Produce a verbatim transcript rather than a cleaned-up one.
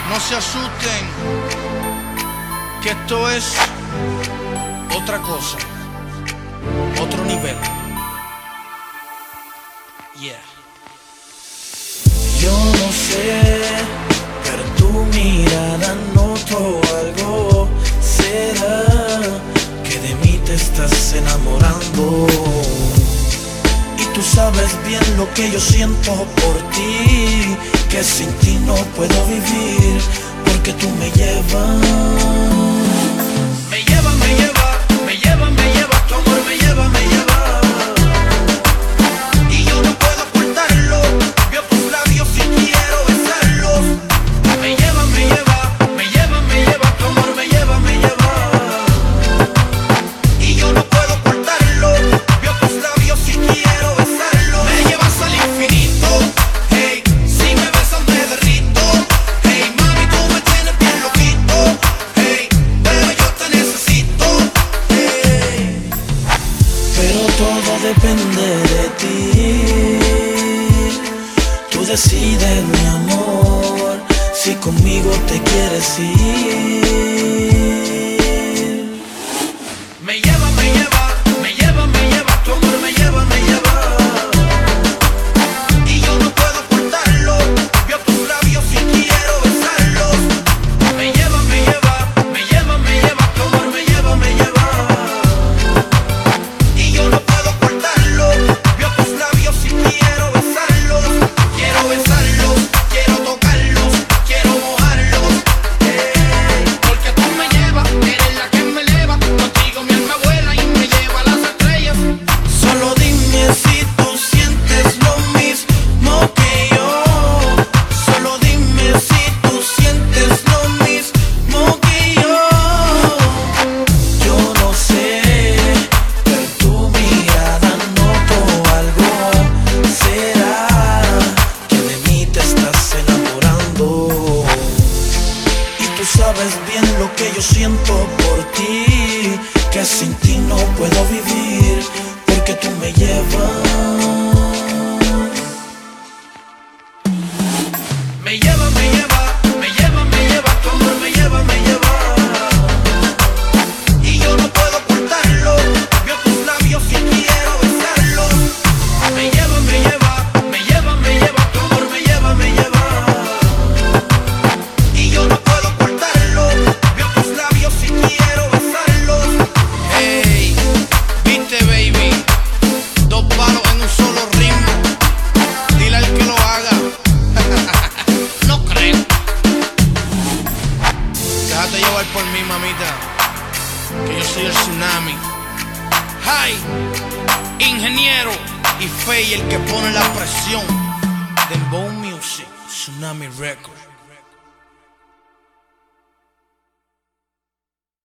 No se asusten, que esto es otra cosa, otro nivel. Yeah. Yo no sé, pero tu mirada noto algo. ¿Será que de mí te estás enamorando? Y tú sabes bien lo que yo siento por ti, que sin ti no puedo vivir, porque tú me llevas. Me lleva, me lleva, me lleva, me lleva, tu amor me lleva, me lleva. Y yo no puedo ocultarlo, veo tus labios y quiero besarlos. Me lleva, me lleva, me lleva, me lleva, tu amor me lleva, me lleva. Y yo no puedo ocultarlo, veo tus labios y quiero besarlos. Me llevas al infinito, hey, si me besas me derrito. Hey, mami, tú me tienes bien loquito. Hey, pero yo te necesito. Hey, pero todo depende de ti. Tú decides, mi amor, si conmigo te quieres ir. Me lleva, me lleva, me lleva, me lleva, tu amor me lleva, me lleva. Y yo no puedo ocultarlo, veo tus labios y quiero besarlos. Me lleva, me lleva, me lleva, me lleva, tu amor me lleva, me lleva. Y yo no puedo ocultarlo, veo tus labios y quiero besarlos. Quiero besarlos, quiero tocarlos, quiero mojarlos. Hey, porque tú me llevas, eres la que me eleva. Contigo mi alma vuela y me lleva a las estrellas. Solo dime si tú sientes lo mismo que yo. Solo dime si tú sientes lo mismo que yo. Yo no sé, pero tu mirada noto algo. ¿Será que de mí te estás enamorando? Y tú sabes bien lo que yo siento por ti, que sin ti no puedo vivir, porque tú me llevas. Me lleva, me lleva, me lleva, me lleva, tu amor me lleva, me lleva. Y yo no puedo ocultarlo, veo tus labios y quiero besarlos. Me lleva, me lleva, me lleva, me lleva, tu amor me lleva, me lleva. Y yo no puedo ocultarlo, veo tus labios y quiero besarlos. Hey, viste baby, dos palos en un solo ritmo. Dile al que lo haga. No creo. Déjate llevar por mí, mamita, que yo soy el tsunami. Hi, ingeniero y Fey, el que pone la presión. Dembow Music, Tsunami Record.